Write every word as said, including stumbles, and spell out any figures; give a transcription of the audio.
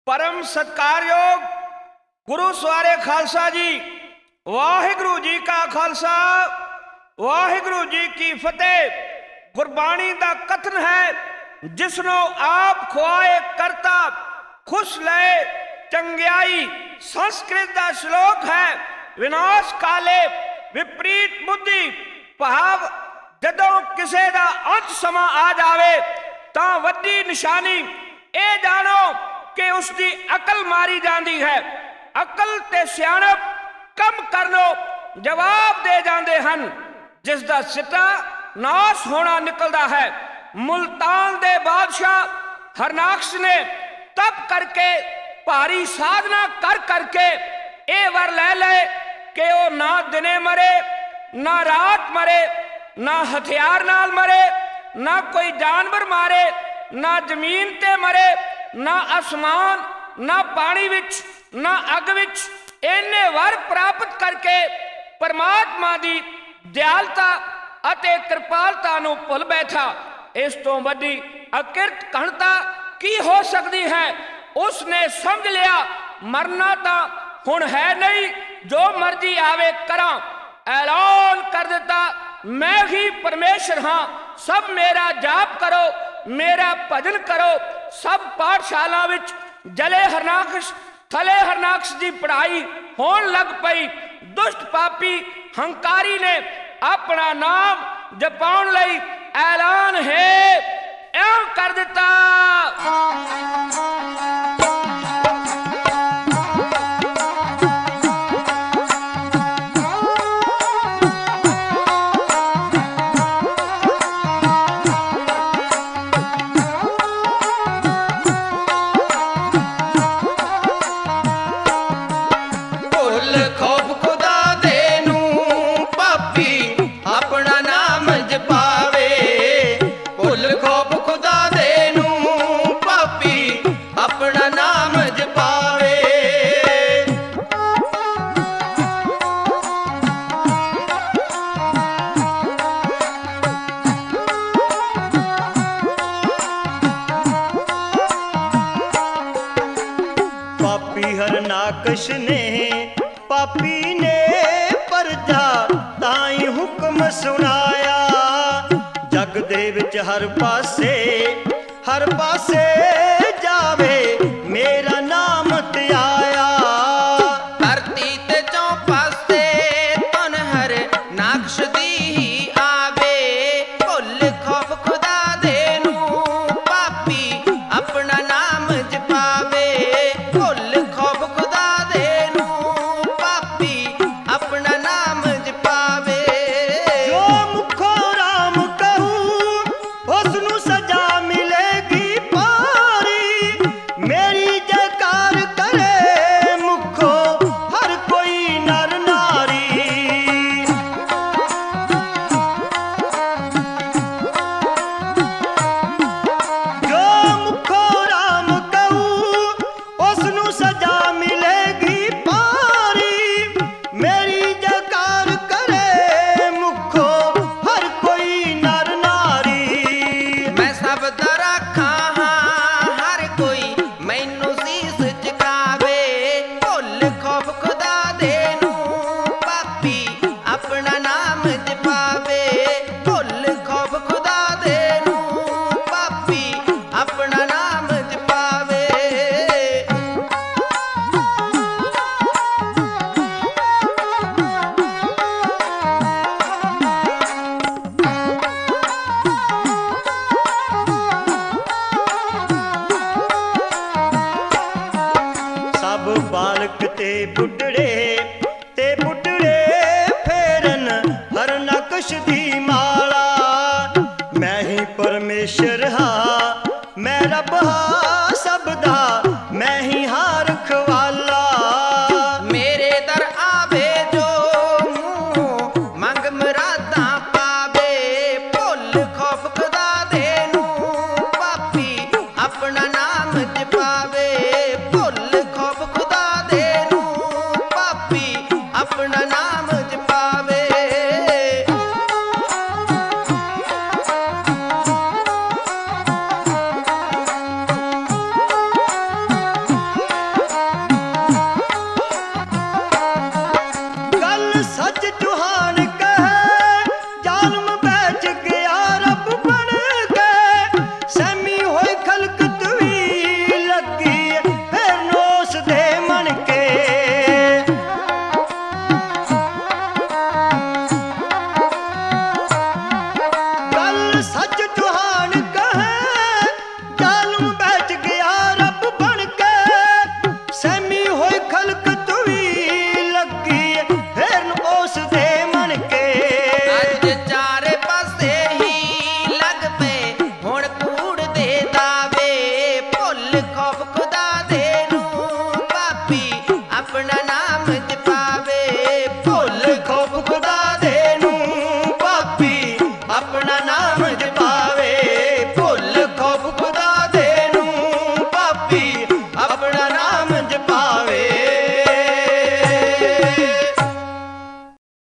परम सत्कारयोग गुरु सवारे खालसा जी, वाहिगुरु जी का खालसा वाहिगुरु जी की फतेह। गुरबाणी का कथन है, जिसनो आप खुआए करता खुश लए चंगियाई। संस्कृत का श्लोक है, विनाश काले विपरीत बुद्धि। भाव जदों किसी का अंत समा आ जाए तां वड्डी निशानी ए जानो कि उसकी अकल मारी जाती है। अकल ते सियाणप कम करनो जवाब दे जाते हैं, जिसका सिटा नाश होना निकलता है। मुल्तान दे बादशाह हरनाक्ष ने तप करके भारी साधना कर करके ये वर ले ले कि वो ना दिने मरे ना रात मरे, ना हथियार नाल मरे, ना कोई जानवर मारे, ना जमीन ते मरे, ना आसमान, ना पानी विच, ना अग विच। इन्ने वर प्राप्त करके परमात्मा की दयालता अते कृपालता नूं भुल बैठा। इस तो वड्डी अकिरत घणता की हो सकती है। उसने समझ लिया मरना तो हुण है नहीं, जो मर्जी आवे करा। ऐलान कर दिता, मैं ही परमेश्वर हाँ, सब मेरा जाप करो, मेरा भजन करो। सब पाठशाला विच जले हरनाक्ष थले हरनाक्ष की पढ़ाई होन लग पई। दुष्ट पापी हंकारी ने अपना नाम जपाउण लई ऐलान है एवं कर दिता। हरनाक्ष ने पापी ने परजा ताई हुक्म सुनाया। जग दे विच हर पासे हर पासे जावे मेरा नाम त्याया। धरती ते चौं पासे तन हर नाक्ष दी आवे। भुल खौफ खुदा दे नूं पापी अपना नाम जपावे। भुल खौफ खुदा दे नूं पापी अपना नाम जपावे। जो मुखों राम कहूं उसनू सजा मिलेगी पारी। मेरी जयकार करे मुखों हर कोई नर नारी। जो मुखों राम कहूं उसनू सजा मिलेगी पारी। मेरी जयकार करे मुखों हर कोई नर नारी। मैं सब दा राखा हां, हर कोई मैनू सीस झुकावे। भुल खौफ खुदा दे नूं पापी अपना नाम जपावे। भुल खौफ खुदा दे नूं पापी अपना नाम जपावे। सब बालक ते बुढ़ड़े ते बुढ़ड़े फेरन हरनाक्ष दी माला। मैं ही परमेश्वर हाँ, मैं रब हाँ सबदा, मैं ही हां रखवाला। मेरे दर आवे जो मुंह मंग मुरादां पावे। भुल खौफ खुदा दे नूं पापी अपना नाम जपावे। भुल खौफ खुदा दे नूं पापी ਆਪਣਾ ਨਾਮ